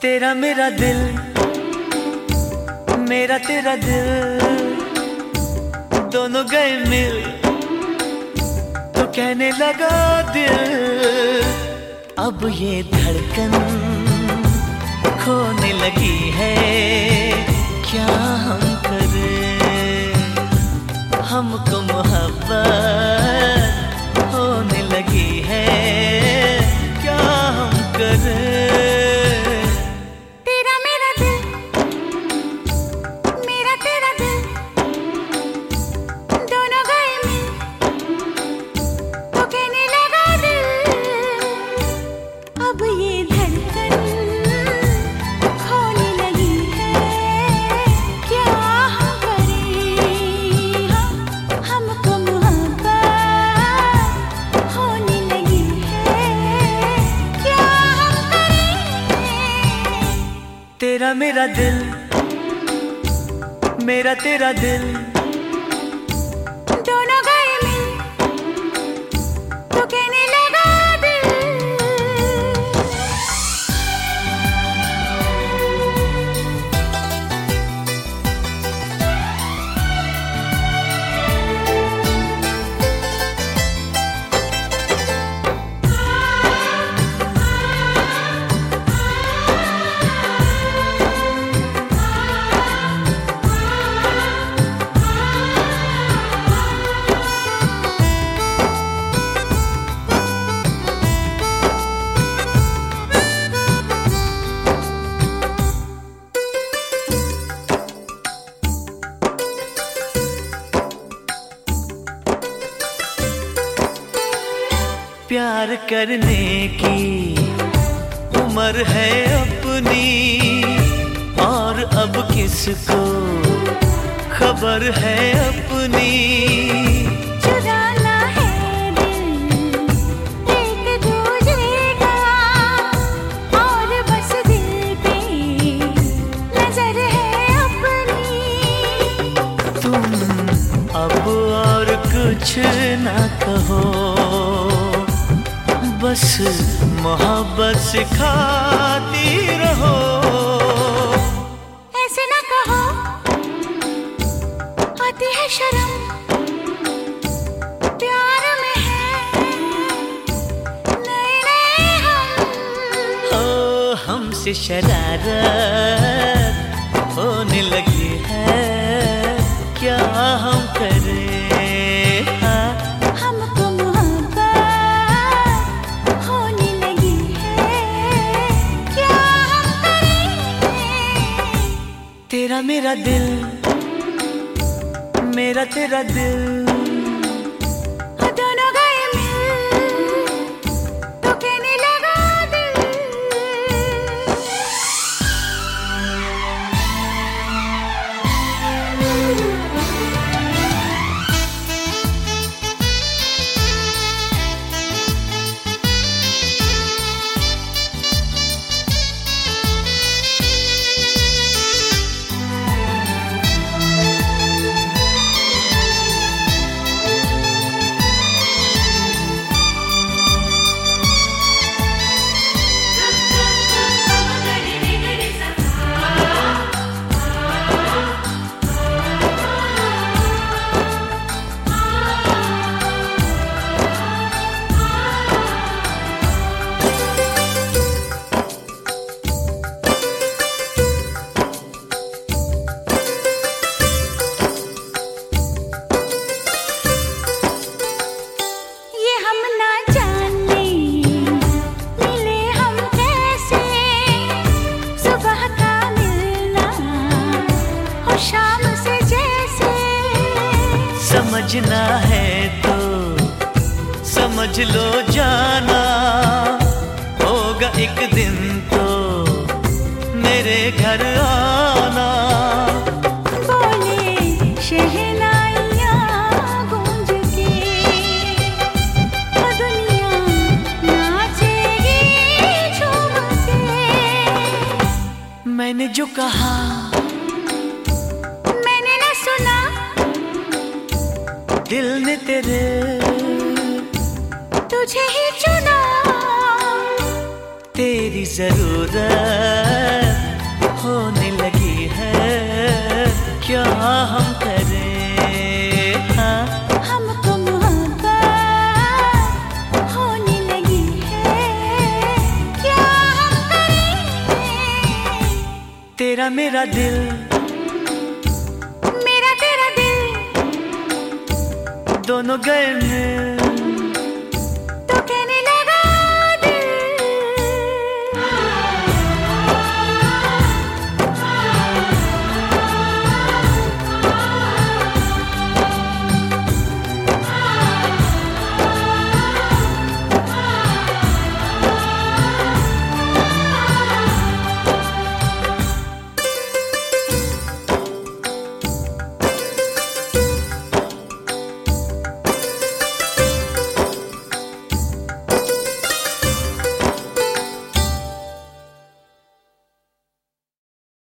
तेरा मेरा दिल, मेरा तेरा दिल, दोनों गए मिल तो कहने लगा दिल, अब ये धड़कन खोने लगी है, क्या हम करें, हमको मोहब्बत होने लगी है, क्या हम करें। तेरा मेरा दिल, मेरा तेरा दिल, दोनों गए मिल तो कहने लगा दिल। प्यार करने की उम्र है अपनी, और अब किसको खबर है अपनी। चुराना है दिल एक दूजे का, और बस दिल पे नजर है अपनी। तुम अब और कुछ ना कहो, बस मोहब्बत सिखाती रहो। ऐसे ना कहो, आती है शर्म, प्यार में है नए नए हम। ओ हमसे शरारत होने लगी है, क्या हम करें। तेरा मेरा दिल, मेरा तेरा दिल, दोनों गए मिल तो कहने लगा दिल। समझना है तो समझ लो जाना, होगा एक दिन तो मेरे घर आना। बोले शहनाइयाँ गूंज के, दुनिया नाचेगी झूम के। मैंने जो कहा मैंने न सुना, दिल ने तेरे तुझे ही चुना। तेरी जरूरत हम करें, हाँ हमको मोहब्बत होने लगी है, क्या हम करें? तेरा मेरा दिल, मेरा तेरा दिल, दोनों गए मिल।